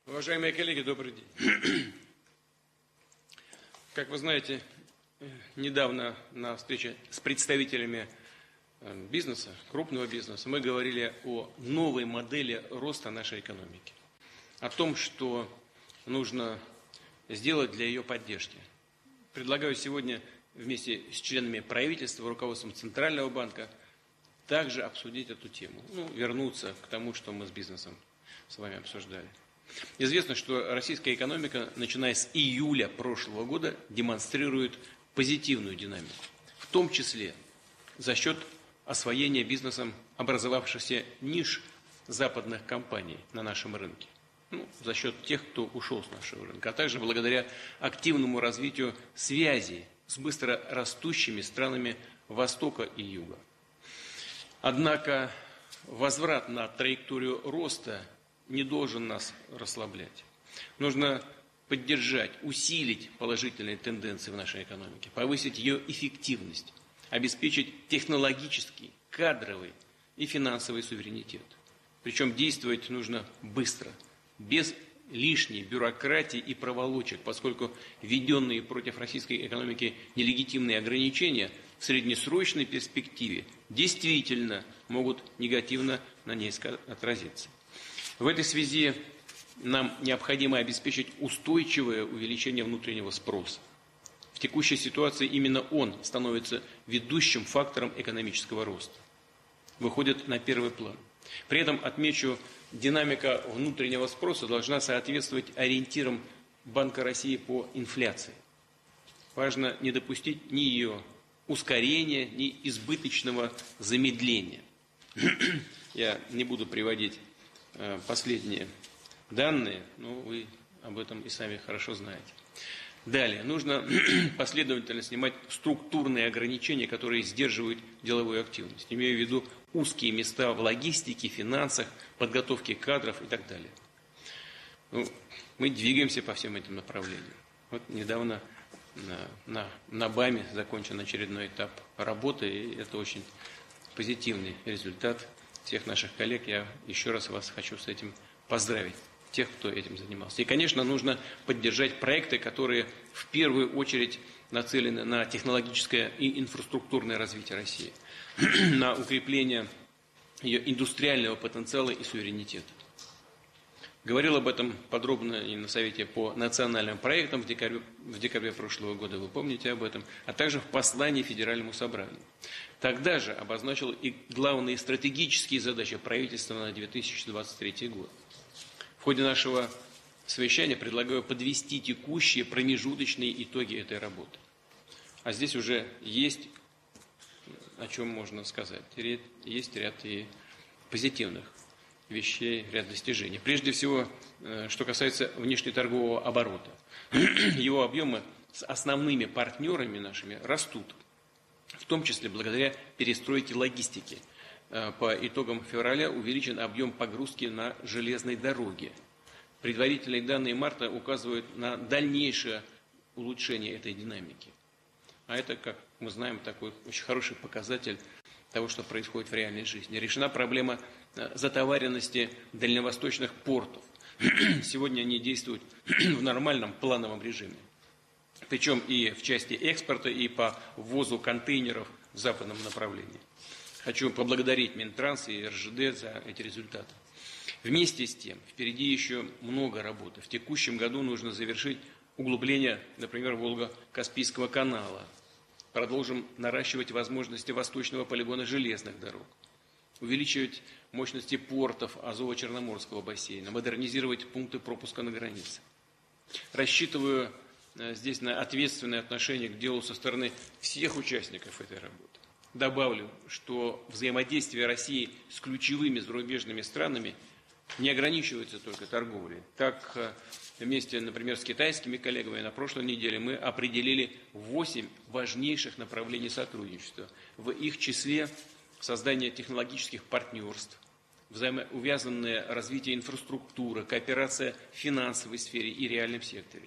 Уважаемые коллеги, добрый день. Как вы знаете, недавно на встрече с представителями бизнеса, крупного бизнеса, мы говорили о новой модели роста нашей экономики. О том, что нужно сделать для ее поддержки. Предлагаю сегодня вместе с членами правительства, руководством Центрального банка также обсудить эту тему. Вернуться к тому, что мы с бизнесом с вами обсуждали. Известно, что российская экономика, начиная с июля прошлого года, демонстрирует позитивную динамику, в том числе за счет освоения бизнесом образовавшихся ниш западных компаний на нашем рынке, за счет тех, кто ушел с нашего рынка, а также благодаря активному развитию связей с быстро растущими странами Востока и Юга. Однако возврат на траекторию роста не должен нас расслаблять. Нужно поддержать, усилить положительные тенденции в нашей экономике, повысить ее эффективность, обеспечить технологический, кадровый и финансовый суверенитет. Причем действовать нужно быстро, без лишней бюрократии и проволочек, поскольку введенные против российской экономики нелегитимные ограничения в среднесрочной перспективе действительно могут негативно на ней отразиться. В этой связи нам необходимо обеспечить устойчивое увеличение внутреннего спроса. В текущей ситуации именно он становится ведущим фактором экономического роста, выходит на первый план. При этом, отмечу, динамика внутреннего спроса должна соответствовать ориентирам Банка России по инфляции. Важно не допустить ни ее ускорения, ни избыточного замедления. Я не буду приводить последние данные, но вы об этом и сами хорошо знаете. Далее, нужно последовательно снимать структурные ограничения, которые сдерживают деловую активность. Имею в виду узкие места в логистике, финансах, подготовке кадров и так далее. Мы двигаемся по всем этим направлениям. Вот недавно на БАМе закончен очередной этап работы, и это очень позитивный результат всех наших коллег. Я еще раз вас хочу с этим поздравить, тех, кто этим занимался. И, конечно, нужно поддержать проекты, которые в первую очередь нацелены на технологическое и инфраструктурное развитие России, на укрепление ее индустриального потенциала и суверенитета. Говорил об этом подробно и на Совете по национальным проектам в декабре прошлого года, вы помните об этом, а также в послании Федеральному собранию. Тогда же обозначил и главные стратегические задачи правительства на 2023 год. В ходе нашего совещания предлагаю подвести текущие промежуточные итоги этой работы. А здесь уже есть о чем можно сказать. Есть ряд и позитивных вещей, ряд достижений. Прежде всего, что касается внешнеторгового оборота. Его объемы с основными партнерами нашими растут, в том числе благодаря перестройке логистики. По итогам февраля увеличен объем погрузки на железной дороге. Предварительные данные марта указывают на дальнейшее улучшение этой динамики. А это, как мы знаем, такой очень хороший показатель того, что происходит в реальной жизни. Решена проблема затоваренности дальневосточных портов. Сегодня они действуют в нормальном плановом режиме. Причем и в части экспорта, и по ввозу контейнеров в западном направлении. Хочу поблагодарить Минтранс и РЖД за эти результаты. Вместе с тем, впереди еще много работы. В текущем году нужно завершить углубление, например, Волго-Каспийского канала. Продолжим наращивать возможности восточного полигона железных дорог. Увеличивать мощности портов Азово-Черноморского бассейна. Модернизировать пункты пропуска на границе. Рассчитываю здесь на ответственное отношение к делу со стороны всех участников этой работы. Добавлю, что взаимодействие России с ключевыми зарубежными странами не ограничивается только торговлей. Так, вместе, например, с китайскими коллегами на прошлой неделе мы определили 8 важнейших направлений сотрудничества. В их числе создание технологических партнерств, взаимоувязанное развитие инфраструктуры, кооперация в финансовой сфере и реальном секторе.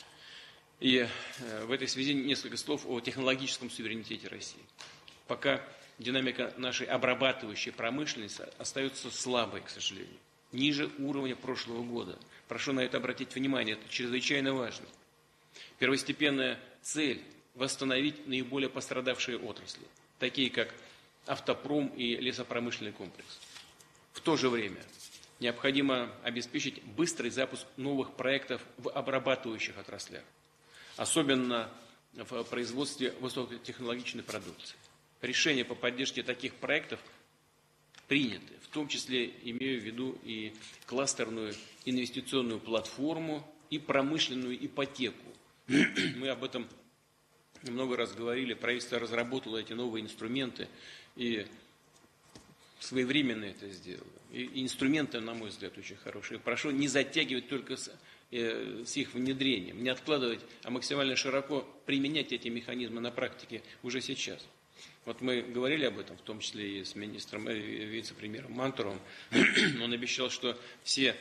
И в этой связи несколько слов о технологическом суверенитете России. Пока динамика нашей обрабатывающей промышленности остается слабой, к сожалению. ниже уровня прошлого года. Прошу на это обратить внимание, это чрезвычайно важно. Первостепенная цель – восстановить наиболее пострадавшие отрасли, такие как автопром и лесопромышленный комплекс. В то же время необходимо обеспечить быстрый запуск новых проектов в обрабатывающих отраслях, особенно в производстве высокотехнологичной продукции. Решения по поддержке таких проектов приняты, в том числе имею в виду и кластерную инвестиционную платформу, и промышленную ипотеку. Мы об этом много раз говорили, правительство разработало эти новые инструменты и своевременно это сделало. И инструменты, на мой взгляд, очень хорошие. Прошу не затягивать только с их внедрением, не откладывать, а максимально широко применять эти механизмы на практике уже сейчас. Вот мы говорили об этом, в том числе и с министром, вице-премьером Мантуровым. Он обещал, что все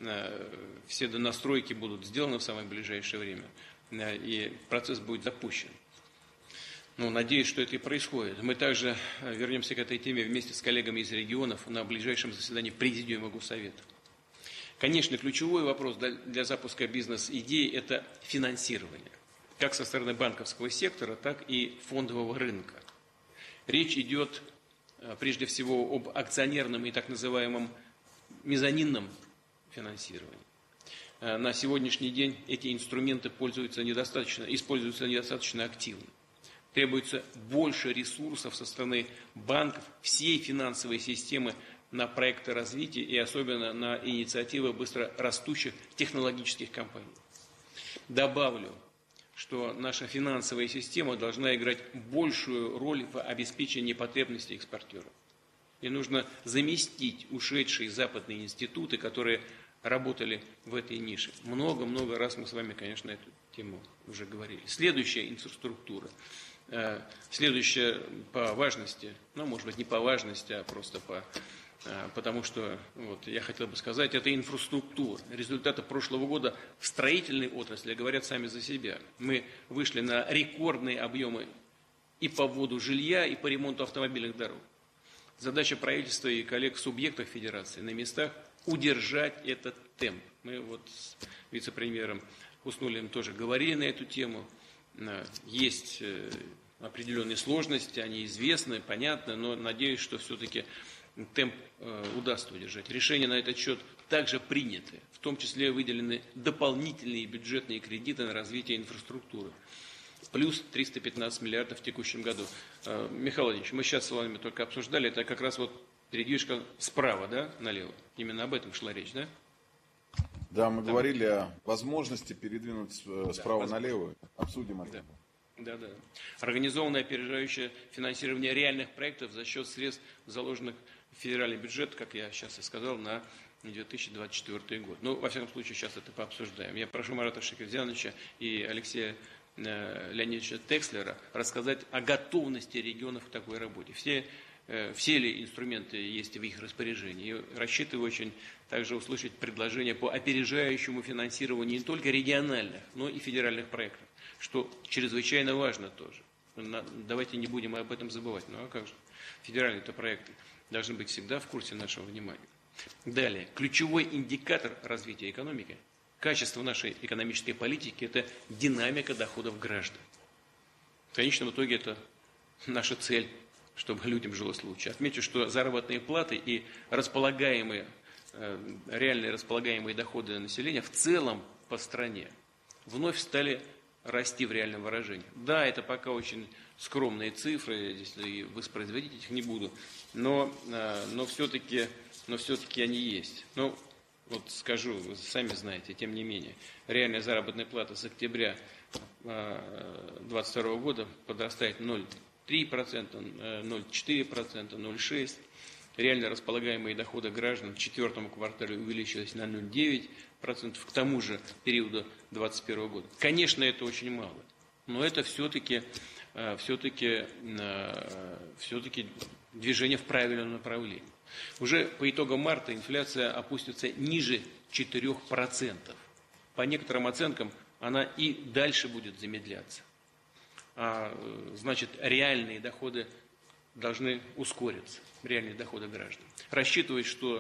донастройки будут сделаны в самое ближайшее время, и процесс будет запущен. Надеюсь, что это и происходит. Мы также вернемся к этой теме вместе с коллегами из регионов на ближайшем заседании Президиума Госсовета. Конечно, ключевой вопрос для запуска бизнес-идей – это финансирование, как со стороны банковского сектора, так и фондового рынка. Речь идет прежде всего об акционерном и так называемом мезонинном финансировании. На сегодняшний день эти инструменты используются недостаточно активно. Требуется больше ресурсов со стороны банков, всей финансовой системы на проекты развития и особенно на инициативы быстро растущих технологических компаний. Добавлю, что наша финансовая система должна играть большую роль в обеспечении потребностей экспортеров. И нужно заместить ушедшие западные институты, которые работали в этой нише. Много-много раз мы с вами, конечно, эту тему уже говорили. Следующая инфраструктура. Следующая по важности, может быть не по важности, а просто потому что, я хотел бы сказать, это инфраструктура. Результаты прошлого года в строительной отрасли говорят сами за себя. Мы вышли на рекордные объемы и по вводу жилья, и по ремонту автомобильных дорог. Задача правительства и коллег в субъектах федерации на местах удержать этот темп. Мы с вице-премьером Хуснуллиным тоже говорили на эту тему. Есть определенные сложности, они известны, понятны, но надеюсь, что все-таки темп удастся удержать. Решения на этот счет также приняты, в том числе выделены дополнительные бюджетные кредиты на развитие инфраструктуры. Плюс 315 миллиардов в текущем году. Михаил Владимирович, мы сейчас с вами только обсуждали, это как раз передвижка справа, налево. Именно об этом шла речь, да? Да, мы говорили о возможности передвинуть справа налево. Обсудим это. Да. Организованное опережающее финансирование реальных проектов за счет средств, заложенных в федеральный бюджет, как я сейчас и сказал, на 2024 год. Во всяком случае, сейчас это пообсуждаем. Я прошу Марата Шакирзяновича и Алексея Леонидовича Текслера рассказать о готовности регионов к такой работе. Все ли инструменты есть в их распоряжении? И рассчитываю очень также услышать предложения по опережающему финансированию не только региональных, но и федеральных проектов, что чрезвычайно важно тоже. Давайте не будем об этом забывать. А как же? Федеральные-то проекты должны быть всегда в курсе нашего внимания. Далее. Ключевой индикатор развития экономики, качество нашей экономической политики – это динамика доходов граждан. В конечном итоге это наша цель, чтобы людям жилось лучше. Отмечу, что заработные платы и реальные располагаемые доходы населения в целом по стране вновь стали расти в реальном выражении. Да, это пока очень скромные цифры, если и воспроизводить их не буду, но все-таки они есть. Скажу, вы сами знаете, тем не менее, реальная заработная плата с октября 2022 года подрастает 0,3%, 0,4%, 0,6%. Реально располагаемые доходы граждан в четвертом квартале увеличились на 0,9% к тому же периоду 2021 года. Конечно, это очень мало, но это все-таки движение в правильном направлении. Уже по итогам марта инфляция опустится ниже 4%. По некоторым оценкам она и дальше будет замедляться. Значит, реальные доходы должны ускориться, реальные доходы граждан. Рассчитывать, что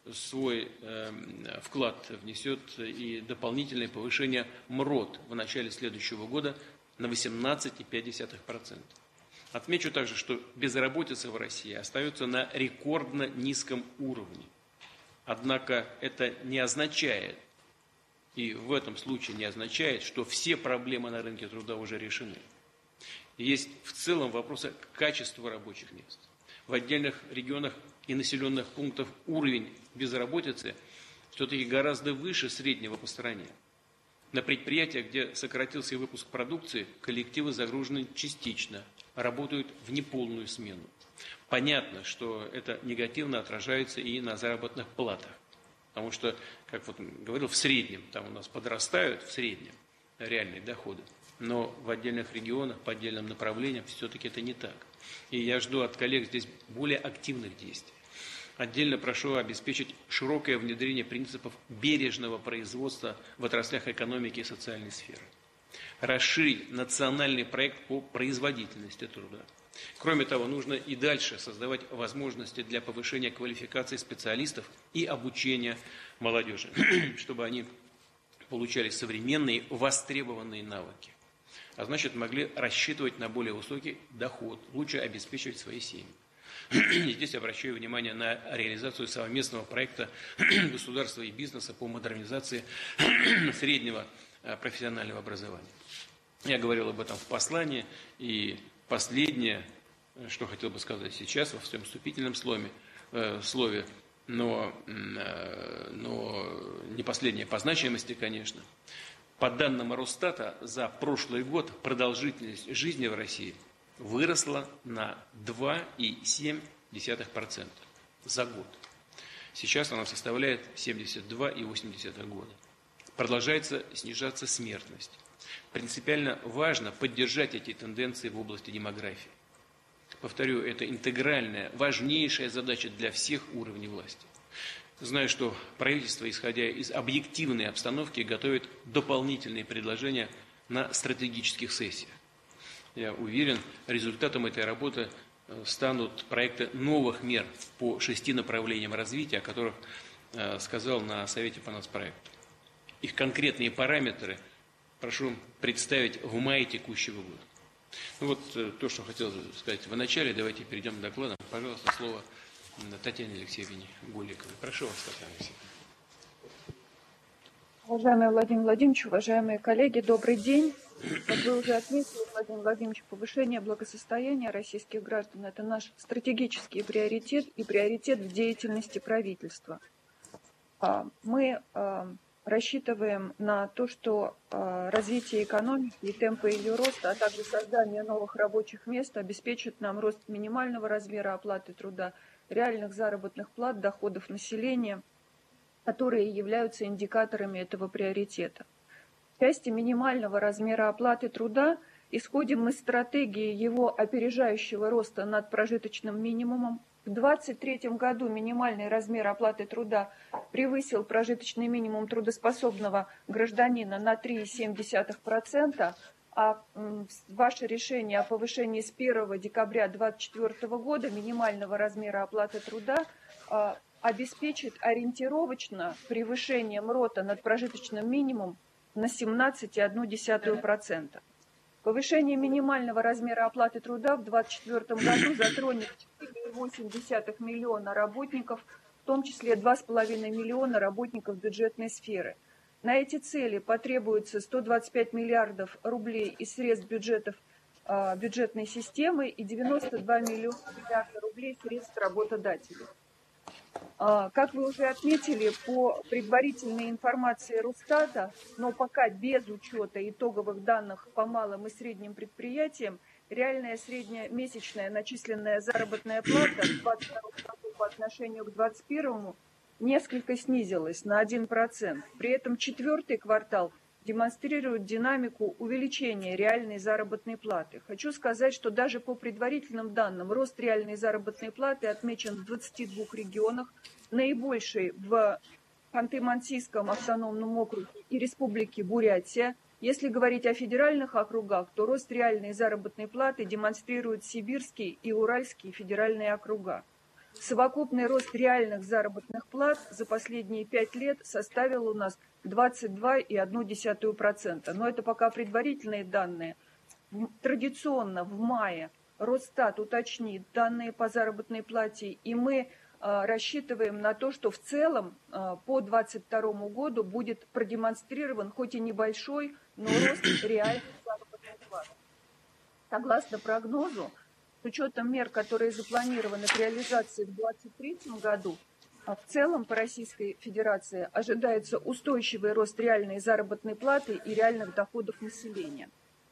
свой вклад внесет и дополнительное повышение МРОТ в начале следующего года на 18,5%. Отмечу также, что безработица в России остается на рекордно низком уровне. Однако это не означает, и в этом случае не означает, что все проблемы на рынке труда уже решены. Есть в целом вопросы качества рабочих мест. В отдельных регионах и населенных пунктах уровень безработицы все-таки гораздо выше среднего по стране. На предприятиях, где сократился выпуск продукции, коллективы загружены частично, работают в неполную смену. Понятно, что это негативно отражается и на заработных платах. Потому что, как вот говорил, в среднем, там у нас подрастают в среднем реальные доходы. Но в отдельных регионах, по отдельным направлениям все-таки это не так. И я жду от коллег здесь более активных действий. Отдельно прошу обеспечить широкое внедрение принципов бережного производства в отраслях экономики и социальной сферы. Расширить национальный проект по производительности труда. Кроме того, нужно и дальше создавать возможности для повышения квалификации специалистов и обучения молодежи, чтобы они получали современные востребованные навыки. А значит, могли рассчитывать на более высокий доход, лучше обеспечивать свои семьи. И здесь обращаю внимание на реализацию совместного проекта государства и бизнеса по модернизации среднего профессионального образования. Я говорил об этом в послании, и последнее, что хотел бы сказать сейчас во своем вступительном слове, но не последнее по значимости, конечно. По данным Росстата, за прошлый год продолжительность жизни в России выросла на 2,7% за год. Сейчас она составляет 72,8 года. Продолжается снижаться смертность. Принципиально важно поддержать эти тенденции в области демографии. Повторю, это интегральная, важнейшая задача для всех уровней власти. Знаю, что правительство, исходя из объективной обстановки, готовит дополнительные предложения на стратегических сессиях. Я уверен, результатом этой работы станут проекты новых мер по 6 направлениям развития, о которых сказал на Совете по нацпроекту. Их конкретные параметры прошу представить в мае текущего года. Ну вот то, что хотел сказать в начале. Давайте перейдем к докладам. Пожалуйста, слово Татьяне Алексеевне Голиковой. Прошу вас, Татьяна Алексеевна. Уважаемый Владимир Владимирович, уважаемые коллеги, добрый день. Как вы уже отметили, Владимир Владимирович, повышение благосостояния российских граждан – это наш стратегический приоритет и приоритет в деятельности правительства. Мы рассчитываем на то, что развитие экономики и темпы ее роста, а также создание новых рабочих мест обеспечат нам рост минимального размера оплаты труда, реальных заработных плат, доходов населения, которые являются индикаторами этого приоритета. В части минимального размера оплаты труда исходим мы из стратегии его опережающего роста над прожиточным минимумом. В 2023 году минимальный размер оплаты труда превысил прожиточный минимум трудоспособного гражданина на 3,7%, а ваше решение о повышении с 1 декабря 2024 года минимального размера оплаты труда обеспечит ориентировочно превышение МРОТа над прожиточным минимумом на 17,1%. Повышение минимального размера оплаты труда в 2024 году затронет 4,8 миллиона работников, в том числе 2,5 миллиона работников бюджетной сферы. На эти цели потребуется 125 миллиардов рублей из средств бюджетов бюджетной системы и 92 миллиарда рублей средств работодателей. Как вы уже отметили, по предварительной информации Росстата, но пока без учета итоговых данных по малым и средним предприятиям, реальная средняя месячная начисленная заработная плата в 2022 году по отношению к 2021 несколько снизилась на 1%. При этом четвертый квартал демонстрирует динамику увеличения реальной заработной платы. Хочу сказать, что даже по предварительным данным рост реальной заработной платы отмечен в 22 регионах, наибольший в Ханты-Мансийском автономном округе и Республике Бурятия. Если говорить о федеральных округах, то рост реальной заработной платы демонстрируют Сибирский и Уральские федеральные округа. Совокупный рост реальных заработных плат за последние 5 лет составил у нас 22,1%. Но это пока предварительные данные. Традиционно в мае Росстат уточнит данные по заработной плате, и мы рассчитываем на то, что в целом по 2022 году будет продемонстрирован хоть и небольшой, но рост реальных заработных плат. Согласно прогнозу, с учетом мер, которые запланированы к реализации в 2023 году, в целом по Российской Федерации ожидается устойчивый рост реальной заработной платы и реальных доходов населения.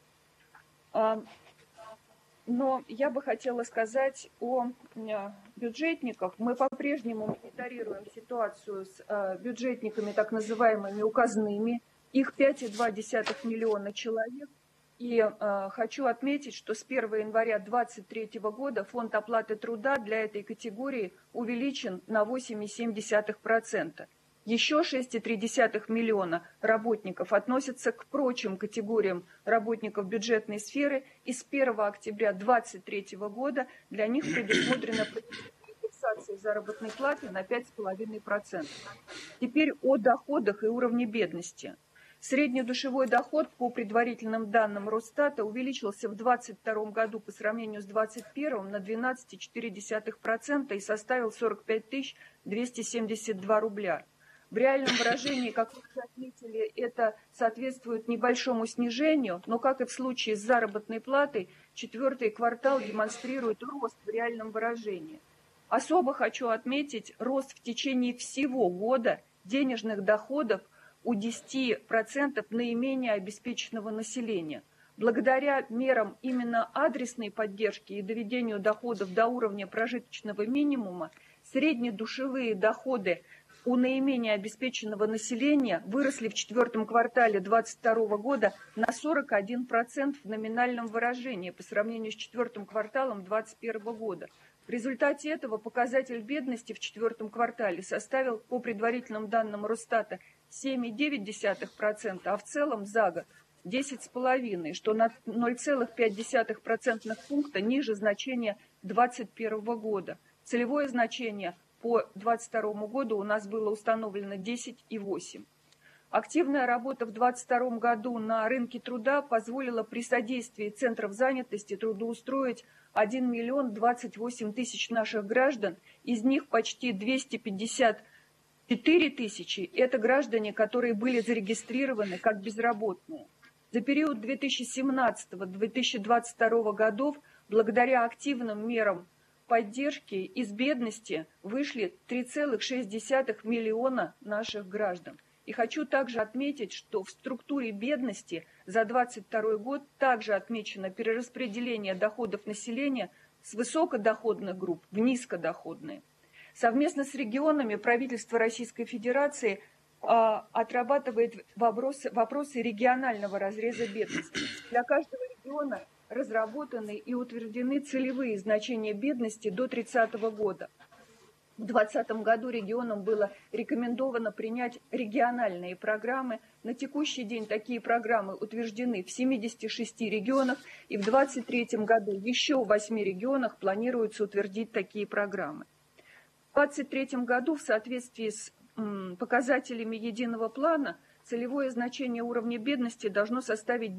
Но я бы хотела сказать о бюджетниках. Мы по-прежнему мониторируем ситуацию с бюджетниками, так называемыми указными. Их 5,2 миллиона человек. И хочу отметить, что с 1 января 2023 года фонд оплаты труда для этой категории увеличен на 8,7%. Еще 6,3 миллиона работников относятся к прочим категориям работников бюджетной сферы, и с 1 октября 2023 года для них предусмотрена индексация заработной платы на 5,5%. Теперь о доходах и уровне бедности. Среднедушевой доход по предварительным данным Росстата увеличился в 2022 году по сравнению с 2021 на 12,4% и составил 45 272 рубля. В реальном выражении, как вы уже отметили, это соответствует небольшому снижению, но, как и в случае с заработной платой, четвертый квартал демонстрирует рост в реальном выражении. Особо хочу отметить рост в течение всего года денежных доходов у 10% наименее обеспеченного населения. Благодаря мерам именно адресной поддержки и доведению доходов до уровня прожиточного минимума, среднедушевые доходы у наименее обеспеченного населения выросли в четвертом квартале 2022 года на 41% в номинальном выражении по сравнению с четвертым кварталом 2021 года. В результате этого показатель бедности в четвертом квартале составил, по предварительным данным Росстата, 7,9%, а в целом за год 10,5%, что на 0,5% пункта ниже значения 2021 года. Целевое значение по 2022 году у нас было установлено 10,8%. Активная работа в 2022 году на рынке труда позволила при содействии центров занятости трудоустроить 1 миллион 28 тысяч наших граждан, из них почти 254 тысячи – это граждане, которые были зарегистрированы как безработные. За период 2017-2022 годов, благодаря активным мерам поддержки из бедности вышли 3,6 миллиона наших граждан. И хочу также отметить, что в структуре бедности за 2022 год также отмечено перераспределение доходов населения с высокодоходных групп в низкодоходные. Совместно с регионами правительство Российской Федерации отрабатывает вопросы регионального разреза бедности. Для каждого региона разработаны и утверждены целевые значения бедности до 2030 года. В 2020 году регионам было рекомендовано принять региональные программы. На текущий день такие программы утверждены в 76 регионах, и в 2023 году еще в 8 регионах планируется утвердить такие программы. В 2023 году в соответствии с показателями единого плана целевое значение уровня бедности должно составить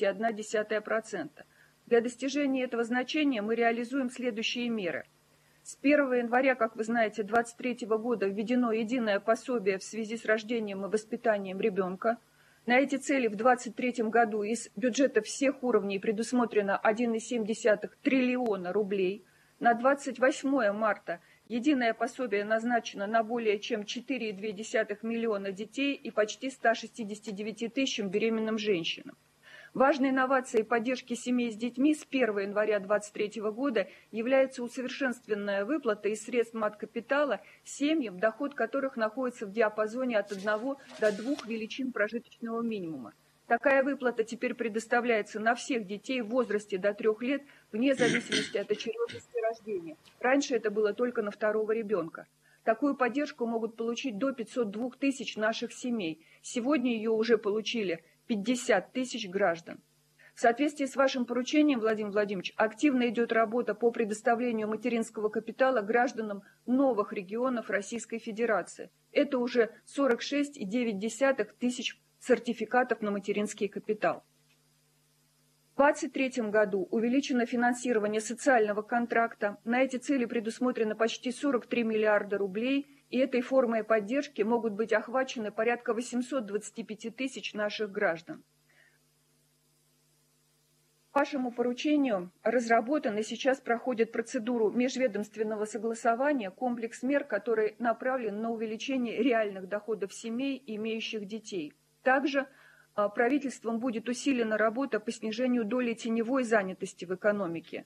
10,1%. Для достижения этого значения мы реализуем следующие меры. С 1 января, как вы знаете, 2023 года введено единое пособие в связи с рождением и воспитанием ребенка. На эти цели в 2023 году из бюджета всех уровней предусмотрено 1,7 триллиона рублей. На 28 марта единое пособие назначено на более чем 4,2 миллиона детей и почти 169 тысячам беременным женщинам. Важной инновацией поддержки семей с детьми с 1 января 2023 года является усовершенствованная выплата из средств маткапитала семьям, доход которых находится в диапазоне от 1 до 2 величин прожиточного минимума. Такая выплата теперь предоставляется на всех детей в возрасте до 3 лет, вне зависимости от очередности рождения. Раньше это было только на второго ребенка. Такую поддержку могут получить до 502 тысяч наших семей. Сегодня ее уже получили 50 тысяч граждан. В соответствии с вашим поручением, Владимир Владимирович, активно идет работа по предоставлению материнского капитала гражданам новых регионов Российской Федерации. Это уже 46,9 тысяч сертификатов на материнский капитал. В 2023 году увеличено финансирование социального контракта. На эти цели предусмотрено почти 43 миллиарда рублей, и этой формой поддержки могут быть охвачены порядка 825 тысяч наших граждан. По вашему поручению разработан и сейчас проходит процедуру межведомственного согласования комплекс мер, который направлен на увеличение реальных доходов семей, имеющих детей. Также правительством будет усилена работа по снижению доли теневой занятости в экономике.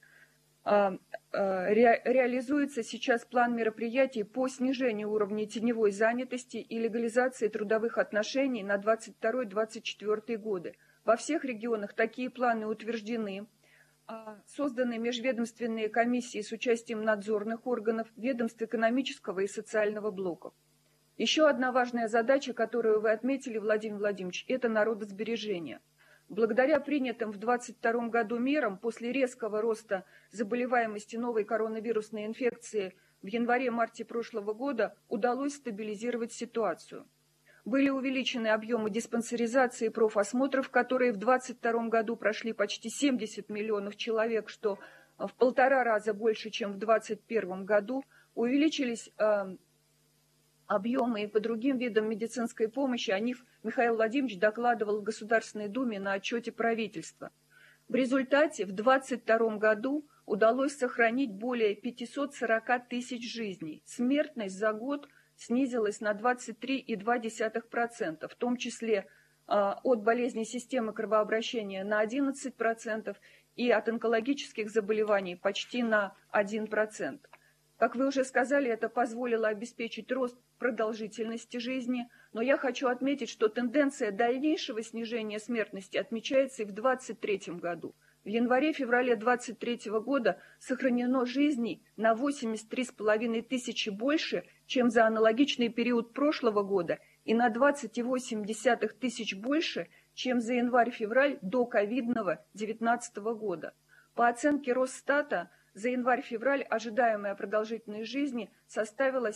Реализуется сейчас план мероприятий по снижению уровня теневой занятости и легализации трудовых отношений на 2022-2024 годы. Во всех регионах такие планы утверждены. Созданы межведомственные комиссии с участием надзорных органов, ведомств экономического и социального блоков. Еще одна важная задача, которую вы отметили, Владимир Владимирович, это народосбережение. Благодаря принятым в 2022 году мерам после резкого роста заболеваемости новой коронавирусной инфекции в январе-марте прошлого года удалось стабилизировать ситуацию. Были увеличены объемы диспансеризации и профосмотров, которые в 2022 году прошли почти 70 миллионов человек, что в 1,5 раза больше, чем в 2021 году. Увеличились объемы и по другим видам медицинской помощи. О них Михаил Владимирович докладывал в Государственной Думе на отчете правительства. В результате в 2022 году удалось сохранить более 540 тысяч жизней. Смертность за год снизилась на 23,2%, в том числе от болезней системы кровообращения на 11% и от онкологических заболеваний почти на 1%. Как вы уже сказали, это позволило обеспечить рост продолжительности жизни, но я хочу отметить, что тенденция дальнейшего снижения смертности отмечается и в 2023 году. В январе-феврале 2023 года сохранено жизней на 83,5 тысячи больше, чем за аналогичный период прошлого года, и на 20,8 тысяч больше, чем за январь-февраль до ковидного 2019 года. По оценке Росстата, за январь-февраль ожидаемая продолжительность жизни составила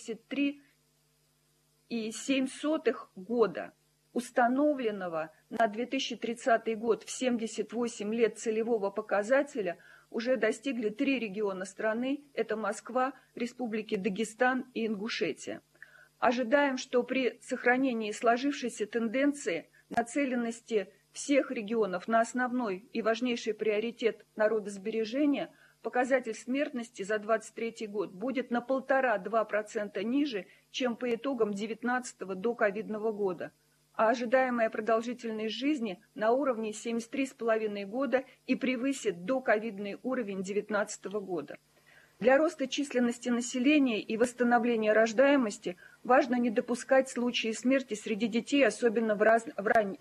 73,7 года. Установленного на 2030 год в 78 лет целевого показателя уже достигли 3 региона страны – это Москва, Республики Дагестан и Ингушетия. Ожидаем, что при сохранении сложившейся тенденции нацеленности всех регионов на основной и важнейший приоритет народосбережения показатель смертности за 2023 год будет на 1,5–2% ниже, чем по итогам 2019 до ковидного года. А ожидаемая продолжительность жизни на уровне 73,5 года и превысит доковидный уровень 2019 года. Для роста численности населения и восстановления рождаемости важно не допускать случаи смерти среди детей, особенно в ранних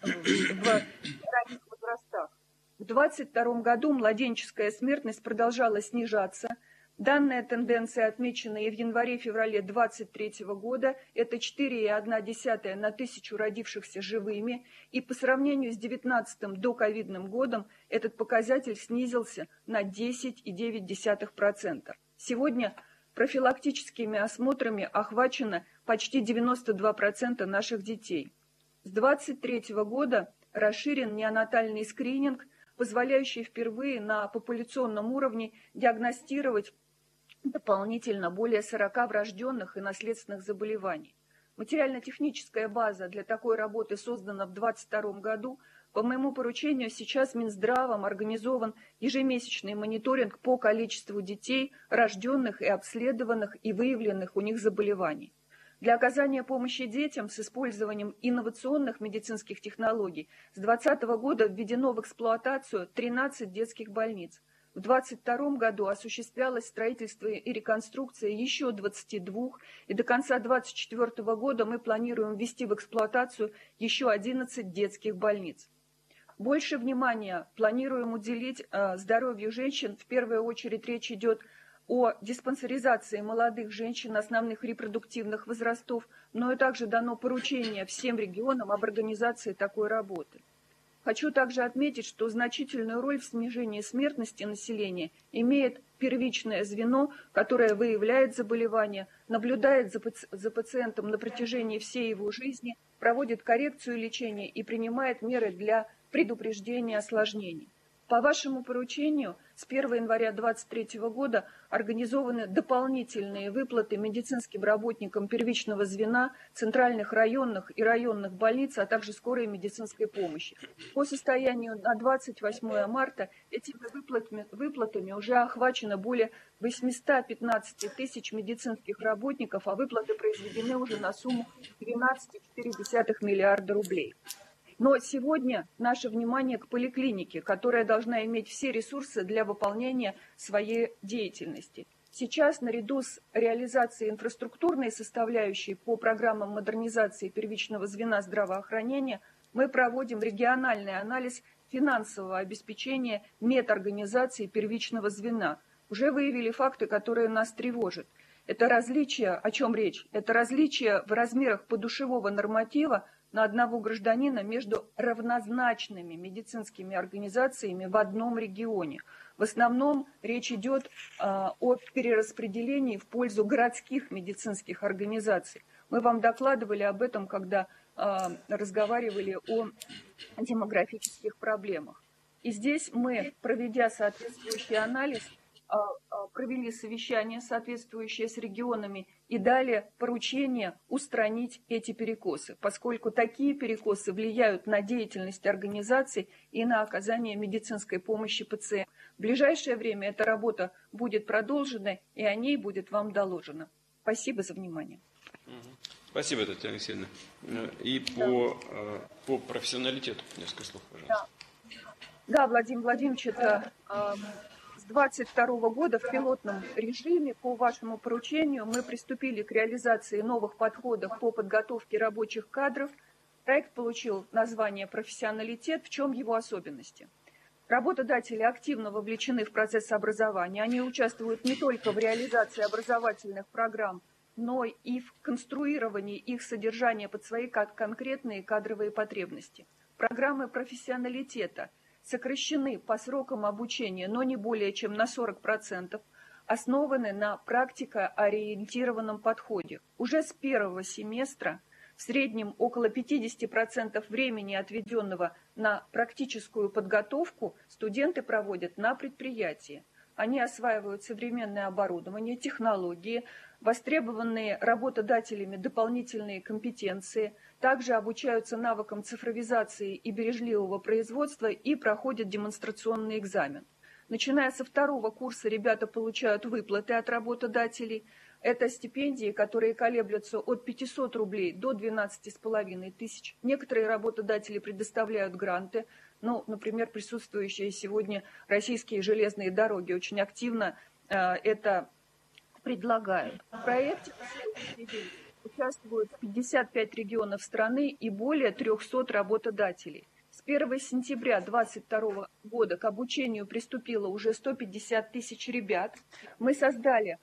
возрастах. В 2022 году младенческая смертность продолжала снижаться. Данная тенденция отмечена и в январе-феврале 2023 года. Это 4,1 на тысячу родившихся живыми. И по сравнению с 2019 доковидным годом этот показатель снизился на 10,9%. Сегодня профилактическими осмотрами охвачено почти 92% наших детей. С 2023 года расширен неонатальный скрининг, позволяющий впервые на популяционном уровне диагностировать дополнительно более 40 врожденных и наследственных заболеваний. Материально-техническая база для такой работы создана в 2022 году. По моему поручению сейчас Минздравом организован ежемесячный мониторинг по количеству детей, рожденных и обследованных и выявленных у них заболеваний. Для оказания помощи детям с использованием инновационных медицинских технологий с 2020 года введено в эксплуатацию 13 детских больниц. В 2022 году осуществлялось строительство и реконструкция еще 22, и до конца 2024 года мы планируем ввести в эксплуатацию еще 11 детских больниц. Больше внимания планируем уделить здоровью женщин. В первую очередь речь идет о диспансеризации молодых женщин основных репродуктивных возрастов, но и также дано поручение всем регионам об организации такой работы. Хочу также отметить, что значительную роль в снижении смертности населения имеет первичное звено, которое выявляет заболевание, наблюдает за пациентом на протяжении всей его жизни, проводит коррекцию лечения и принимает меры для предупреждения осложнений. По вашему поручению с 1 января 2023 года организованы дополнительные выплаты медицинским работникам первичного звена, центральных районных и районных больниц, а также скорой медицинской помощи. По состоянию на 28 марта этими выплатами уже охвачено более 815 тысяч медицинских работников, а выплаты произведены уже на сумму 12,4 миллиарда рублей. Но сегодня наше внимание к поликлинике, которая должна иметь все ресурсы для выполнения своей деятельности. Сейчас, наряду с реализацией инфраструктурной составляющей по программам модернизации первичного звена здравоохранения, мы проводим региональный анализ финансового обеспечения медорганизации первичного звена. Уже выявили факты, которые нас тревожат. Это различие, о чем речь? Это различие в размерах подушевого норматива на одного гражданина между равнозначными медицинскими организациями в одном регионе. В основном речь идет о перераспределении в пользу городских медицинских организаций. Мы вам докладывали об этом, когда разговаривали о демографических проблемах. И здесь мы, проведя соответствующий анализ, провели совещание, соответствующее с регионами, и дали поручение устранить эти перекосы, поскольку такие перекосы влияют на деятельность организаций и на оказание медицинской помощи пациентам. В ближайшее время эта работа будет продолжена, и о ней будет вам доложено. Спасибо за внимание. Спасибо, Татьяна Алексеевна. И по профессионалитету несколько слов, пожалуйста. Да, Владимир Владимирович, это... С 2022 года в пилотном режиме по вашему поручению мы приступили к реализации новых подходов по подготовке рабочих кадров. Проект получил название «Профессионалитет». В чем его особенности? Работодатели активно вовлечены в процесс образования. Они участвуют не только в реализации образовательных программ, но и в конструировании их содержания под свои конкретные кадровые потребности. Программы профессионалитета сокращены по срокам обучения, но не более чем на 40%, основаны на практикоориентированном подходе. Уже с первого семестра в среднем около 50% времени, отведенного на практическую подготовку, студенты проводят на предприятии. Они осваивают современное оборудование, технологии, востребованные работодателями дополнительные компетенции, также обучаются навыкам цифровизации и бережливого производства и проходят демонстрационный экзамен. Начиная со второго курса ребята получают выплаты от работодателей. Это стипендии, которые колеблются от 500 рублей до 12,5 тысяч. Некоторые работодатели предоставляют гранты. Ну, например, присутствующие сегодня российские железные дороги очень активно это предлагают. В проекте участвуют 55 регионов страны и более 300 работодателей. С 1 сентября 2022 года к обучению приступило уже 150 тысяч ребят. Мы создали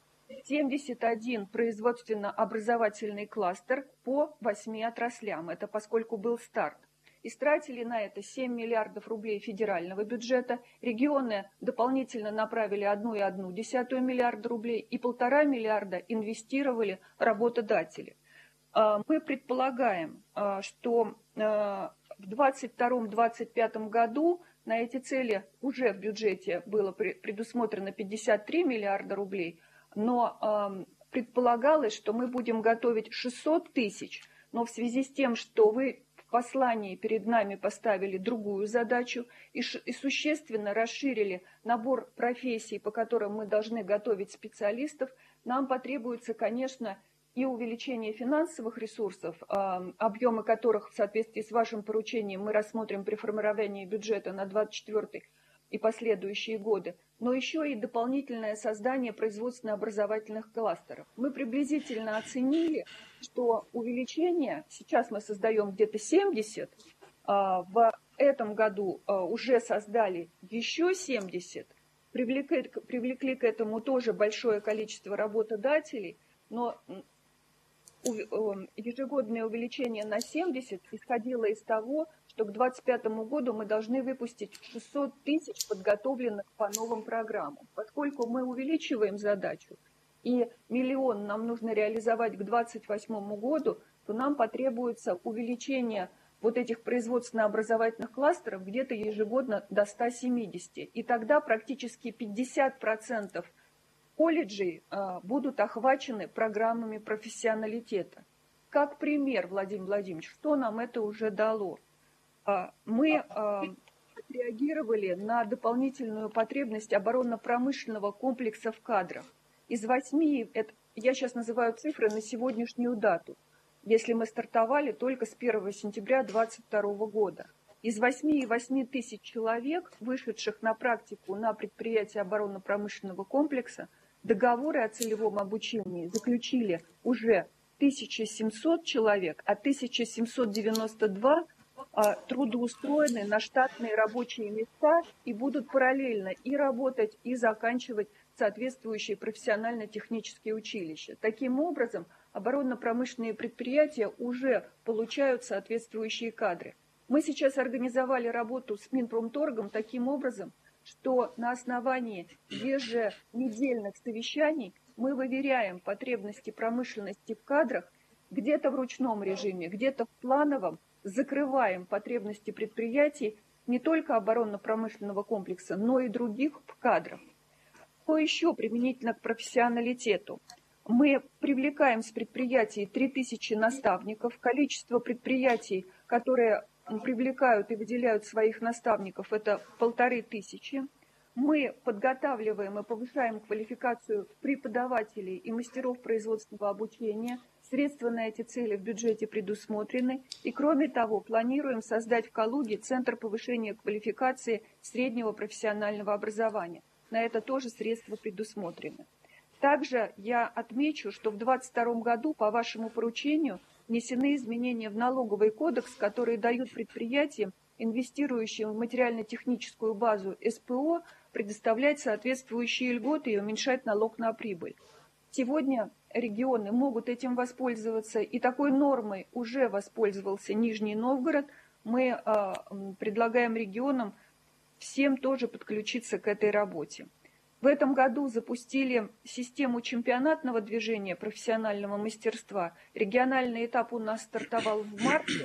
71 производственно-образовательный кластер по 8 отраслям. Это поскольку был старт. Истратили на это 7 миллиардов рублей федерального бюджета. Регионы дополнительно направили 1,1 миллиарда рублей и 1,5 миллиарда инвестировали работодатели. Мы предполагаем, что в 2022-2025 году на эти цели уже в бюджете было предусмотрено 53 миллиарда рублей, но предполагалось, что мы будем готовить 600 тысяч, но в связи с тем, что вы в послании перед нами поставили другую задачу и существенно расширили набор профессий, по которым мы должны готовить специалистов, нам потребуется, конечно, и увеличение финансовых ресурсов, объемы которых в соответствии с вашим поручением мы рассмотрим при формировании бюджета на 2024 и последующие годы, но еще и дополнительное создание производственно-образовательных кластеров. Мы приблизительно оценили, что увеличение, сейчас мы создаем где-то 70, в этом году уже создали еще 70, привлекли к этому тоже большое количество работодателей, но ежегодное увеличение на 70 исходило из того, что к 2025 году мы должны выпустить 600 тысяч подготовленных по новым программам. Поскольку мы увеличиваем задачу, и 1 миллион нам нужно реализовать к 2028 году, то нам потребуется увеличение вот этих производственно-образовательных кластеров где-то ежегодно до 170. И тогда практически 50% колледжей будут охвачены программами профессионалитета. Как пример, Владимир Владимирович, что нам это уже дало? Мы отреагировали на дополнительную потребность оборонно-промышленного комплекса в кадрах. Из 8, я сейчас называю цифры на сегодняшнюю дату, если мы стартовали только с 1 сентября 2022 года. Из 8,8 тысяч человек, вышедших на практику на предприятия оборонно-промышленного комплекса, договоры о целевом обучении заключили уже 1700 человек, а 1792 трудоустроены на штатные рабочие места и будут параллельно и работать, и заканчивать соответствующие профессионально-технические училища. Таким образом, оборонно-промышленные предприятия уже получают соответствующие кадры. Мы сейчас организовали работу с Минпромторгом таким образом, что на основании еженедельных совещаний мы выверяем потребности промышленности в кадрах где-то в ручном режиме, где-то в плановом, закрываем потребности предприятий не только оборонно-промышленного комплекса, но и других в кадрах. Что еще применительно к профессионалитету? Мы привлекаем с предприятий 3000 наставников. Количество предприятий, которые привлекают и выделяют своих наставников, это 1500. Мы подготавливаем и повышаем квалификацию преподавателей и мастеров производственного обучения. Средства на эти цели в бюджете предусмотрены. И кроме того, планируем создать в Калуге Центр повышения квалификации среднего профессионального образования. На это тоже средства предусмотрены. Также я отмечу, что в 2022 году по вашему поручению внесены изменения в налоговый кодекс, которые дают предприятиям, инвестирующим в материально-техническую базу СПО, предоставлять соответствующие льготы и уменьшать налог на прибыль. Сегодня регионы могут этим воспользоваться, и такой нормой уже воспользовался Нижний Новгород. Мы предлагаем регионам всем тоже подключиться к этой работе. В этом году запустили систему чемпионатного движения профессионального мастерства. Региональный этап у нас стартовал в марте,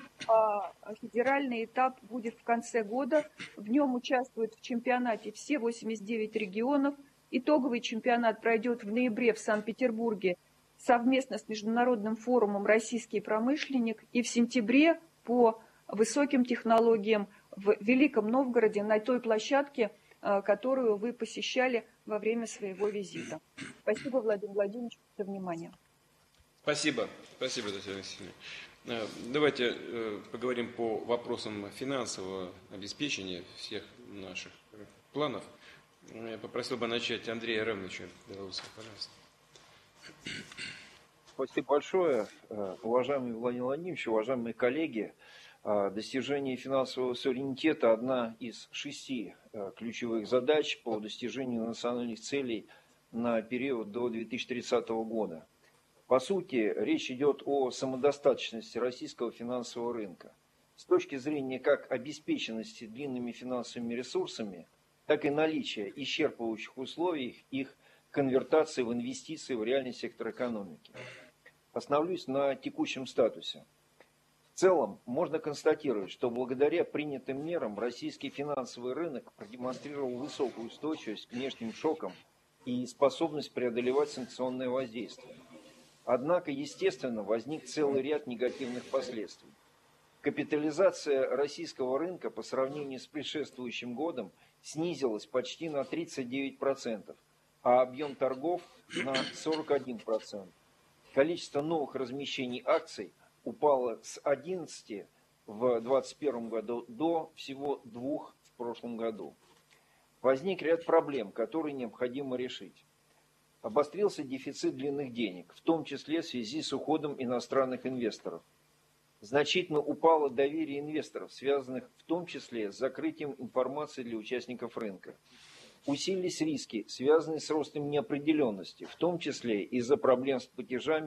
а федеральный этап будет в конце года. В нем участвуют в чемпионате все 89 регионов. Итоговый чемпионат пройдет в ноябре в Санкт-Петербурге совместно с Международным форумом «Российский промышленник» и в сентябре по высоким технологиям в Великом Новгороде на той площадке, которую вы посещали во время своего визита. Спасибо, Владимир Владимирович, за внимание. Спасибо. Спасибо, Татьяна Васильевна. Давайте поговорим по вопросам финансового обеспечения всех наших планов. Я попросил бы начать Андрея Ремовича Белоусова, пожалуйста. Спасибо большое, уважаемый Владимир Владимирович, уважаемые коллеги. Достижение финансового суверенитета – одна из 6 ключевых задач по достижению национальных целей на период до 2030 года. По сути, речь идет о самодостаточности российского финансового рынка. С точки зрения как обеспеченности длинными финансовыми ресурсами, так и наличия исчерпывающих условий их конвертации в инвестиции в реальный сектор экономики. Остановлюсь на текущем статусе. В целом, можно констатировать, что благодаря принятым мерам российский финансовый рынок продемонстрировал высокую устойчивость к внешним шокам и способность преодолевать санкционное воздействие. Однако, естественно, возник целый ряд негативных последствий. Капитализация российского рынка по сравнению с предшествующим годом снизилась почти на 39%, а объем торгов на 41%. Количество новых размещений акций упало с 11 в 2021 году до всего 2 в прошлом году. Возник ряд проблем, которые необходимо решить. Обострился дефицит длинных денег, в том числе в связи с уходом иностранных инвесторов. Значительно упало доверие инвесторов, связанных в том числе с закрытием информации для участников рынка. Усилились риски, связанные с ростом неопределенности, в том числе из-за проблем с платежами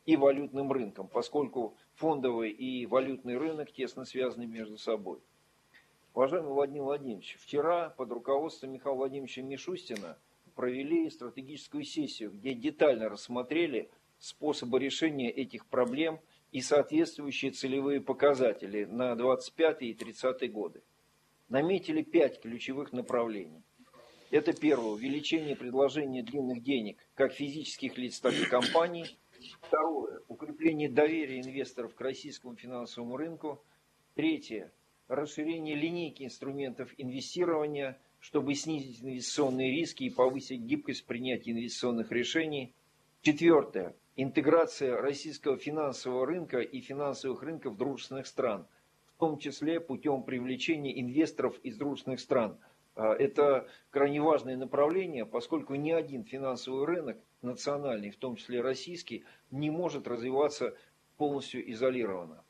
и валютным рынком, поскольку фондовый и валютный рынок тесно связаны между собой. Уважаемый Владимир Владимирович, вчера под руководством Михаила Владимировича Мишустина провели стратегическую сессию, где детально рассмотрели способы решения этих проблем и соответствующие целевые показатели на 25 и 30 годы. Наметили 5 ключевых направлений. Это первое – увеличение предложения длинных денег как физических лиц, так и компаний. Второе – укрепление доверия инвесторов к российскому финансовому рынку. Третье – расширение линейки инструментов инвестирования, чтобы снизить инвестиционные риски и повысить гибкость принятия инвестиционных решений. Четвертое – интеграция российского финансового рынка и финансовых рынков дружественных стран, в том числе путем привлечения инвесторов из дружественных стран. Это крайне важное направление, поскольку ни один финансовый рынок, национальный, в том числе российский, не может развиваться полностью изолированно.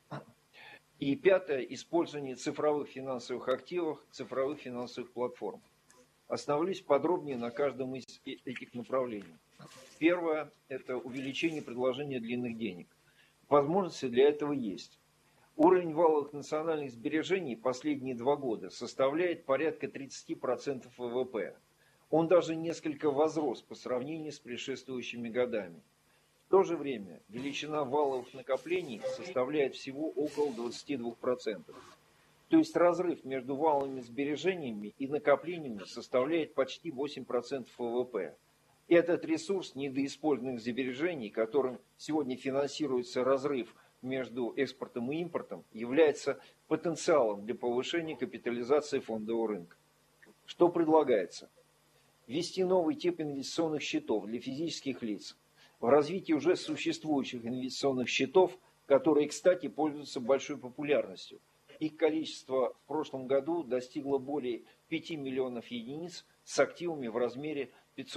И пятое – использование цифровых финансовых активов, цифровых финансовых платформ. Остановлюсь подробнее на каждом из этих направлений. Первое – это увеличение предложения длинных денег. Возможности для этого есть. Уровень валовых национальных сбережений последние 2 года составляет порядка 30% ВВП. Он даже несколько возрос по сравнению с предшествующими годами. В то же время величина валовых накоплений составляет всего около 22%. То есть разрыв между валовыми сбережениями и накоплениями составляет почти 8% ВВП. Этот ресурс недоиспользованных сбережений, которым сегодня финансируется разрыв между экспортом и импортом, является потенциалом для повышения капитализации фондового рынка. Что предлагается? Ввести новый тип инвестиционных счетов для физических лиц. В развитии уже существующих инвестиционных счетов, которые, кстати, пользуются большой популярностью. Их количество в прошлом году достигло более 5 миллионов единиц с активами в размере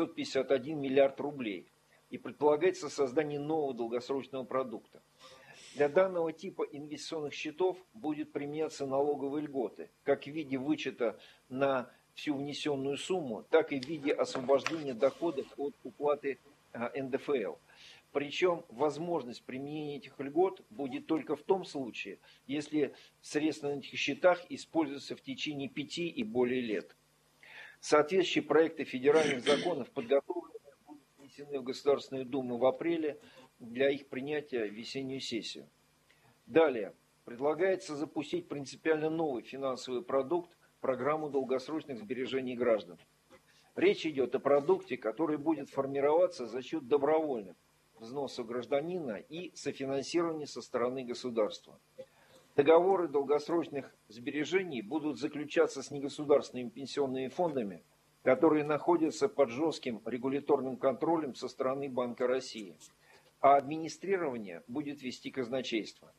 551 миллиард рублей. И предполагается создание нового долгосрочного продукта. Для данного типа инвестиционных счетов будет применяться налоговые льготы, как в виде вычета на всю внесенную сумму, так и в виде освобождения доходов от уплаты НДФЛ. Причем возможность применения этих льгот будет только в том случае, если средства на этих счетах используются в течение 5 и более лет. Соответствующие проекты федеральных законов подготовлены, будут внесены в Государственную Думу в апреле для их принятия в весеннюю сессию. Далее. Предлагается запустить принципиально новый финансовый продукт, программу долгосрочных сбережений граждан. Речь идет о продукте, который будет формироваться за счет добровольных взносов гражданина и софинансирования со стороны государства. Договоры долгосрочных сбережений будут заключаться с негосударственными пенсионными фондами, которые находятся под жестким регуляторным контролем со стороны Банка России, а администрирование будет вести казначейство.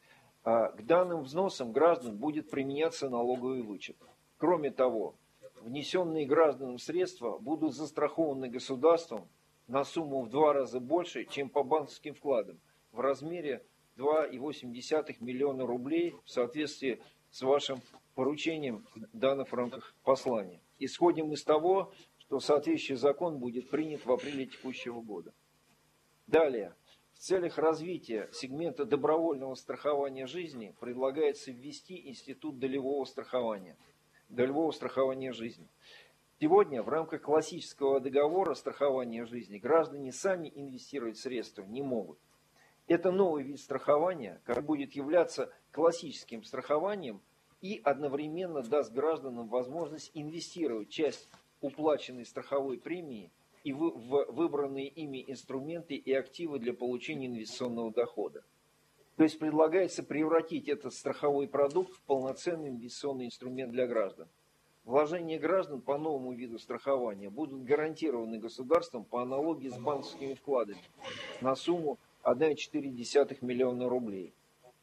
К данным взносам граждан будет применяться налоговый вычет. Кроме того, внесенные гражданам средства будут застрахованы государством на сумму в 2 раза больше, чем по банковским вкладам, в размере 2,8 миллиона рублей в соответствии с вашим поручением, данным в рамках послания. Исходим из того, что соответствующий закон будет принят в апреле текущего года. Далее. В целях развития сегмента добровольного страхования жизни предлагается ввести институт долевого страхования жизни. Сегодня в рамках классического договора страхования жизни граждане сами инвестировать средства не могут. Это новый вид страхования, который будет являться классическим страхованием и одновременно даст гражданам возможность инвестировать часть уплаченной страховой премии и в выбранные ими инструменты и активы для получения инвестиционного дохода. То есть предлагается превратить этот страховой продукт в полноценный инвестиционный инструмент для граждан. Вложения граждан по новому виду страхования будут гарантированы государством по аналогии с банковскими вкладами на сумму 1,4 миллиона рублей.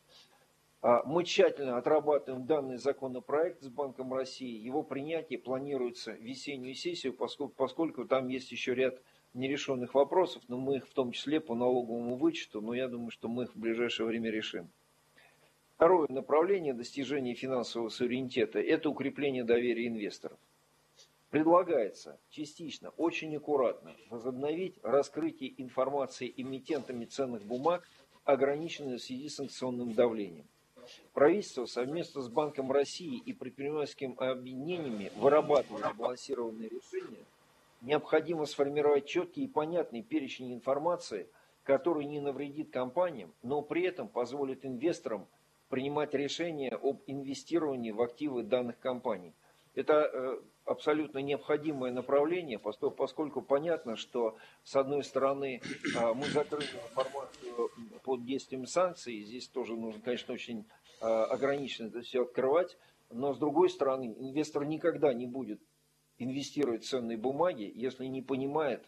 Мы тщательно отрабатываем данный законопроект с Банком России. Его принятие планируется в весеннюю сессию, поскольку там есть еще ряд нерешенных вопросов, но мы их в том числе по налоговому вычету, но я думаю, что мы их в ближайшее время решим. Второе направление достижения финансового суверенитета – это укрепление доверия инвесторов. Предлагается частично, очень аккуратно возобновить раскрытие информации эмитентами ценных бумаг, ограниченной в связи с санкционным давлением. Правительство совместно с Банком России и предпринимательскими объединениями вырабатывает сбалансированные решения. Необходимо сформировать четкий и понятный перечень информации, который не навредит компаниям, но при этом позволит инвесторам принимать решения об инвестировании в активы данных компаний. Это абсолютно необходимое направление, поскольку понятно, что с одной стороны мы закрыли информацию под действием санкций, здесь тоже нужно, конечно, очень ограниченно это все открывать, но с другой стороны инвестор никогда не будет инвестировать в ценные бумаги, если не понимает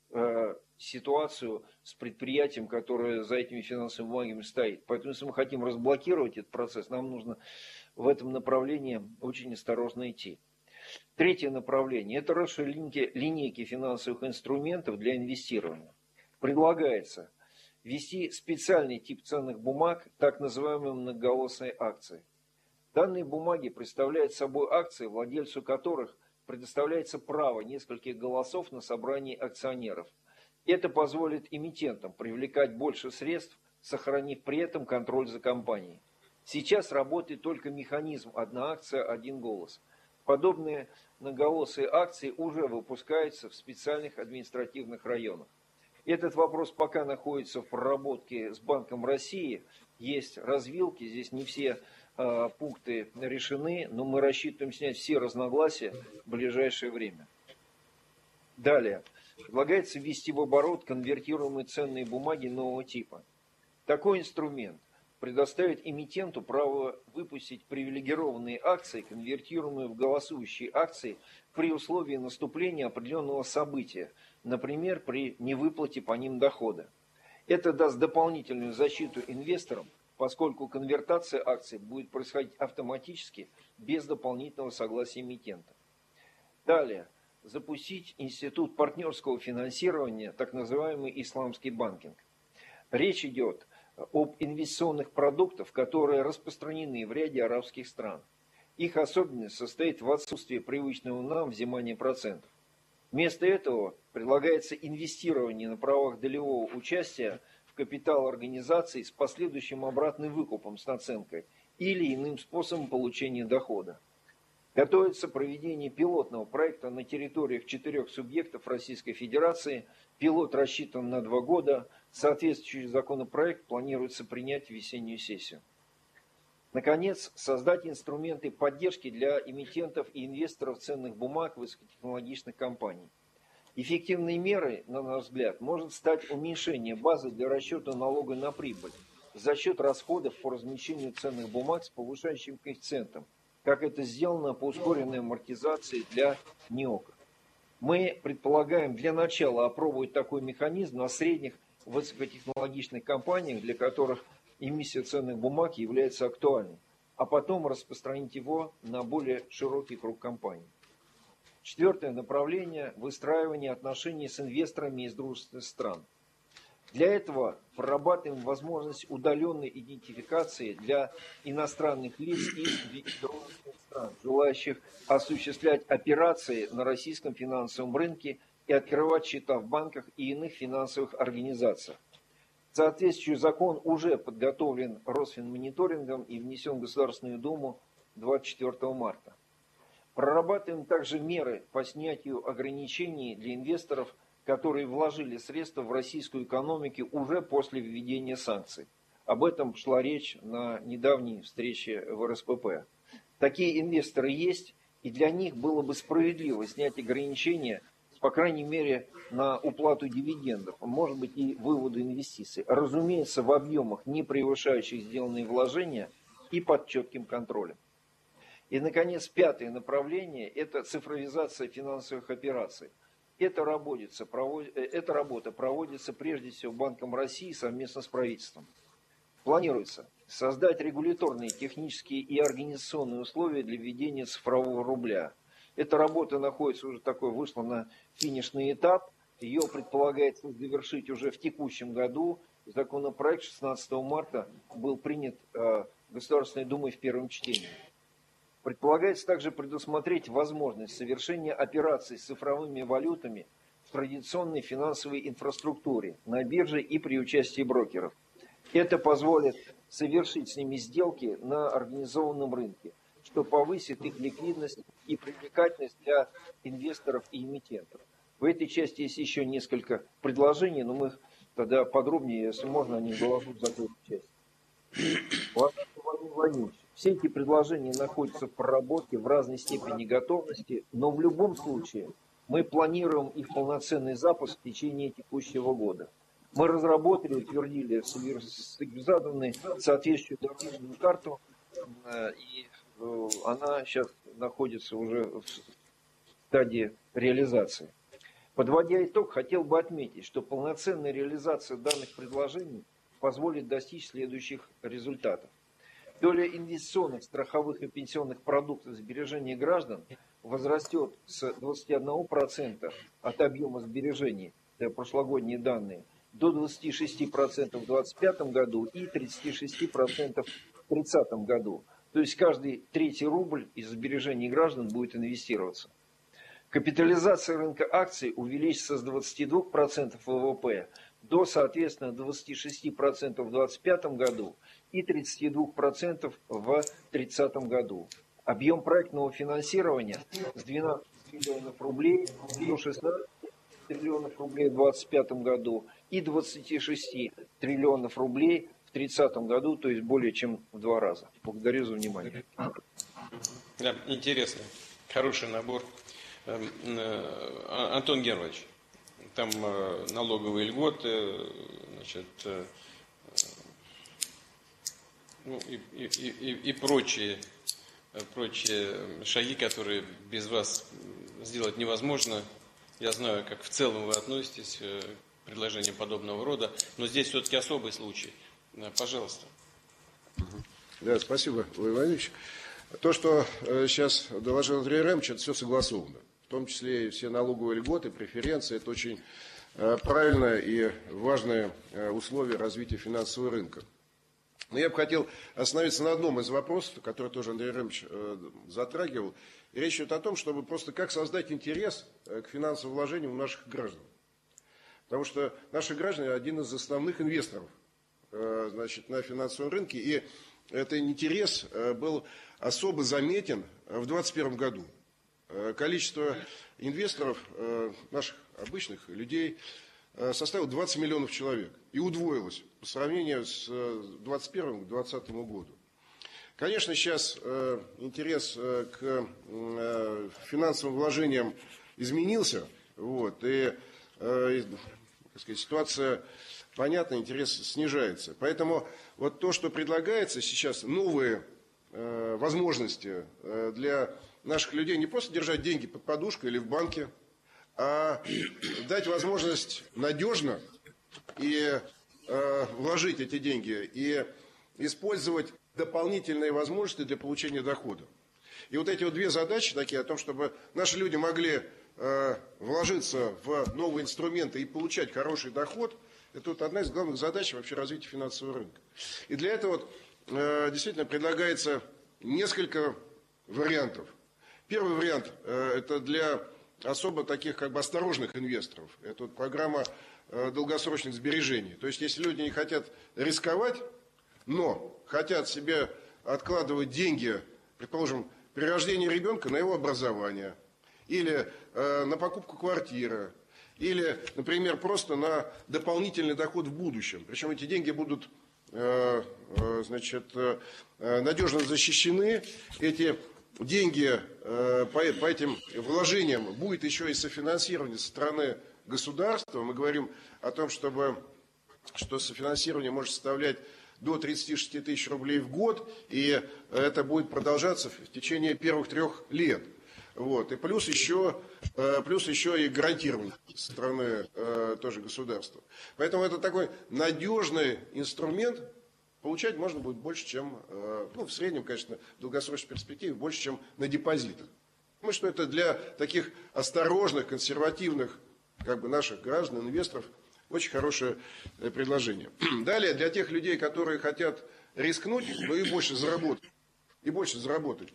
ситуацию с предприятием, которое за этими финансовыми бумагами стоит. Поэтому, если мы хотим разблокировать этот процесс, нам нужно в этом направлении очень осторожно идти. Третье направление – это расширение линейки финансовых инструментов для инвестирования. Предлагается ввести специальный тип ценных бумаг, так называемые многоголосые акции. Данные бумаги представляют собой акции, владельцу которых предоставляется право нескольких голосов на собрании акционеров. Это позволит эмитентам привлекать больше средств, сохранив при этом контроль за компанией. Сейчас работает только механизм «одна акция, один голос». Подобные многоголосые акции уже выпускаются в специальных административных районах. Этот вопрос пока находится в проработке с Банком России. Есть развилки, здесь не все пункты решены, но мы рассчитываем снять все разногласия в ближайшее время. Далее. Предлагается ввести в оборот конвертируемые ценные бумаги нового типа. Такой инструмент предоставит эмитенту право выпустить привилегированные акции, конвертируемые в голосующие акции при условии наступления определенного события, например, при невыплате по ним дохода. Это даст дополнительную защиту инвесторам, поскольку конвертация акций будет происходить автоматически без дополнительного согласия эмитента. Далее. Запустить институт партнерского финансирования, так называемый исламский банкинг. Речь идет об инвестиционных продуктах, которые распространены в ряде арабских стран. Их особенность состоит в отсутствии привычного нам взимания процентов. Вместо этого предлагается инвестирование на правах долевого участия в капитал организации с последующим обратным выкупом с наценкой или иным способом получения дохода. Готовится проведение пилотного проекта на территориях 4 субъектов Российской Федерации. Пилот рассчитан на 2 года. Соответствующий законопроект планируется принять в весеннюю сессию. Наконец, создать инструменты поддержки для эмитентов и инвесторов ценных бумаг высокотехнологичных компаний. Эффективной мерой, на наш взгляд, может стать уменьшение базы для расчета налога на прибыль за счет расходов по размещению ценных бумаг с повышающим коэффициентом, как это сделано по ускоренной амортизации для НИОКа. Мы предполагаем для начала опробовать такой механизм на средних высокотехнологичных компаниях, для которых эмиссия ценных бумаг является актуальной, а потом распространить его на более широкий круг компаний. Четвертое направление – выстраивание отношений с инвесторами из дружественных стран. Для этого прорабатываем возможность удаленной идентификации для иностранных лиц из дружественных стран, желающих осуществлять операции на российском финансовом рынке и открывать счета в банках и иных финансовых организациях. Соответствующий закон уже подготовлен Росфинмониторингом и внесен в Государственную Думу 24 марта. Прорабатываем также меры по снятию ограничений для инвесторов, которые вложили средства в российскую экономику уже после введения санкций. Об этом шла речь на недавней встрече в РСПП. Такие инвесторы есть, и для них было бы справедливо снять ограничения, по крайней мере, на уплату дивидендов, может быть и выводу инвестиций. Разумеется, в объемах, не превышающих сделанные вложения и под четким контролем. И, наконец, пятое направление – это цифровизация финансовых операций. Эта работа проводится прежде всего Банком России совместно с правительством. Планируется создать регуляторные, технические и организационные условия для введения цифрового рубля. Эта работа вышла на финишный этап. Ее предполагается завершить уже в текущем году. Законопроект 16 марта был принят Государственной Думой в первом чтении. Предполагается также предусмотреть возможность совершения операций с цифровыми валютами в традиционной финансовой инфраструктуре, на бирже и при участии брокеров. Это позволит совершить с ними сделки на организованном рынке, что повысит их ликвидность и привлекательность для инвесторов и эмитентов. В этой части есть еще несколько предложений, но мы тогда подробнее, если можно, они доложу в закрытой части. Владимир Владимирович, все эти предложения находятся в проработке в разной степени готовности, но в любом случае мы планируем их полноценный запуск в течение текущего года. Мы разработали, утвердили заданную соответствующую дорожную карту, и она сейчас находится уже в стадии реализации. Подводя итог, хотел бы отметить, что полноценная реализация данных предложений позволит достичь следующих результатов. Доля инвестиционных, страховых и пенсионных продуктов сбережений граждан возрастет с 21% от объема сбережений, это прошлогодние данные, до 26% в 2025 году и 36% в 2030 году. То есть каждый третий рубль из сбережений граждан будет инвестироваться. Капитализация рынка акций увеличится с 22% ВВП до, соответственно, 26% в 2025 году и 32% в 2030 году. Объем проектного финансирования с 12 триллионов рублей до 16 триллионов рублей в 2025 году и 26 триллионов рублей в 2030 году, то есть более чем в 2 раза. Благодарю за внимание. Да, интересно. Хороший набор. Антон Германович, там налоговые льготы, значит, ну, и прочие шаги, которые без вас сделать невозможно. Я знаю, как в целом вы относитесь к предложениям подобного рода, но здесь все-таки особый случай. Пожалуйста. Да, спасибо, Владимир Владимирович. То, что сейчас доложил Андрей Ремович, это все согласовано. В том числе и все налоговые льготы, преференции. Это очень правильное и важное условие развития финансового рынка. Но я бы хотел остановиться на одном из вопросов, который тоже Андрей Ремович затрагивал. И речь идет о том, чтобы просто как создать интерес к финансовым вложениям у наших граждан. Потому что наши граждане один из основных инвесторов, значит, на финансовом рынке. И этот интерес был особо заметен в 2021 году. Количество инвесторов, наших обычных людей, составило 20 миллионов человек и удвоилось по сравнению с 2021 к 2020 году. Конечно, сейчас интерес к финансовым вложениям изменился, вот, и так сказать, ситуация понятна, интерес снижается. Поэтому вот то, что предлагается сейчас, новые возможности для наших людей не просто держать деньги под подушкой или в банке, а дать возможность надежно и вложить эти деньги и использовать дополнительные возможности для получения дохода. И вот эти вот две задачи такие о том, чтобы наши люди могли вложиться в новые инструменты и получать хороший доход, это вот одна из главных задач вообще развития финансового рынка. И для этого вот, действительно предлагается несколько вариантов. Первый вариант это для особо таких как бы осторожных инвесторов. Это вот программа долгосрочных сбережений. То есть если люди не хотят рисковать, но хотят себе откладывать деньги, предположим, при рождении ребенка на его образование, или на покупку квартиры, или, например, просто на дополнительный доход в будущем. Причем эти деньги будут, значит, надежно защищены. Эти деньги по этим вложениям будет еще и софинансирование со стороны государства. Мы говорим о том, что софинансирование может составлять до 36 тысяч рублей в год, и это будет продолжаться в течение первых 3 лет. Вот. И плюс еще и гарантирование со стороны тоже государства. Поэтому это такой надежный инструмент. Получать можно будет больше, чем, ну, в среднем, конечно, в долгосрочной перспективе, больше, чем на депозитах. Думаю, что это для таких осторожных, консервативных, как бы, наших граждан, инвесторов, очень хорошее предложение. Далее, для тех людей, которые хотят рискнуть, но и больше заработать.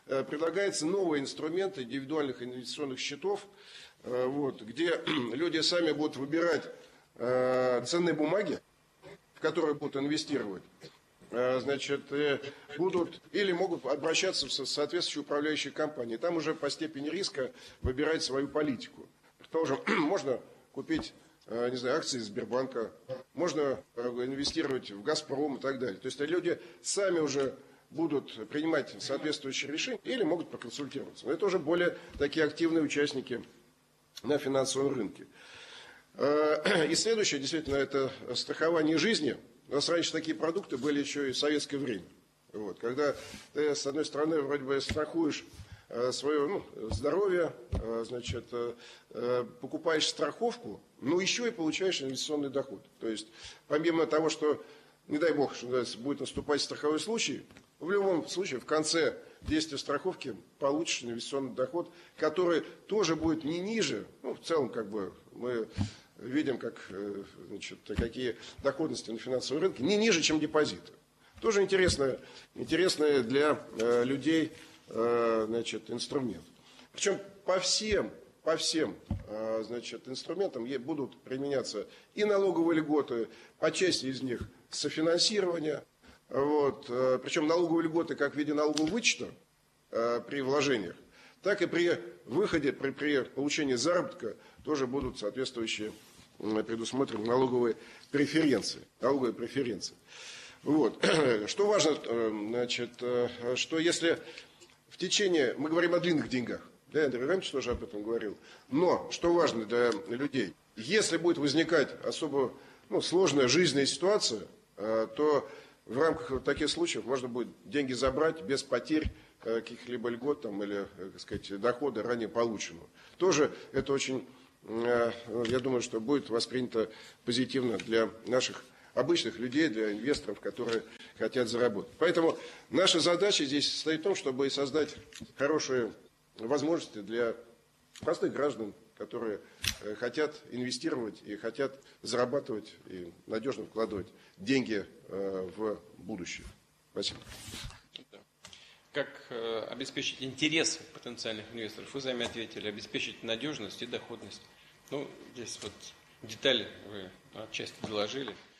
предлагается новый инструмент индивидуальных инвестиционных счетов, вот, где люди сами будут выбирать ценные бумаги, в которые будут инвестировать, значит, будут или могут обращаться в соответствующие управляющие компании. Там уже по степени риска выбирать свою политику. Тоже можно купить, не знаю, акции Сбербанка, можно инвестировать в Газпром и так далее. То есть люди сами уже будут принимать соответствующие решения или могут проконсультироваться. Но это уже более такие активные участники на финансовом рынке. И следующее, действительно, это страхование жизни. У нас раньше такие продукты были еще и в советское время. Вот, когда ты, с одной стороны, вроде бы страхуешь свое здоровье, значит, покупаешь страховку, но еще и получаешь инвестиционный доход. То есть, помимо того, что, не дай бог, что будет наступать страховой случай, в любом случае, в конце действия страховки получишь инвестиционный доход, который тоже будет не ниже, в целом, как бы, мы видим, как, значит, какие доходности на финансовом рынке, не ниже, чем депозиты. Тоже интересное для людей, значит, инструмент. Причем по всем, значит, инструментам будут применяться и налоговые льготы, по части из них софинансирование. Вот, причем налоговые льготы как в виде налогового вычета при вложениях, так и при выходе, при получении заработка тоже будут соответствующие предусмотрены налоговые преференции. Вот. Что важно, значит, что если в течение, мы говорим о длинных деньгах, да, Андрей Иванович тоже об этом говорил, но что важно для людей, если будет возникать особо сложная жизненная ситуация, то в рамках таких случаев можно будет деньги забрать без потерь каких-либо льгот там, или, так сказать, дохода ранее полученного. Тоже это очень, я думаю, что будет воспринято позитивно для наших обычных людей, для инвесторов, которые хотят заработать. Поэтому наша задача здесь состоит в том, чтобы создать хорошие возможности для простых граждан, которые хотят инвестировать и хотят зарабатывать и надежно вкладывать деньги в будущее. Спасибо. Как обеспечить интерес потенциальных инвесторов? Вы сами ответили, обеспечить надежность и доходность. Здесь вот детали вы отчасти доложили.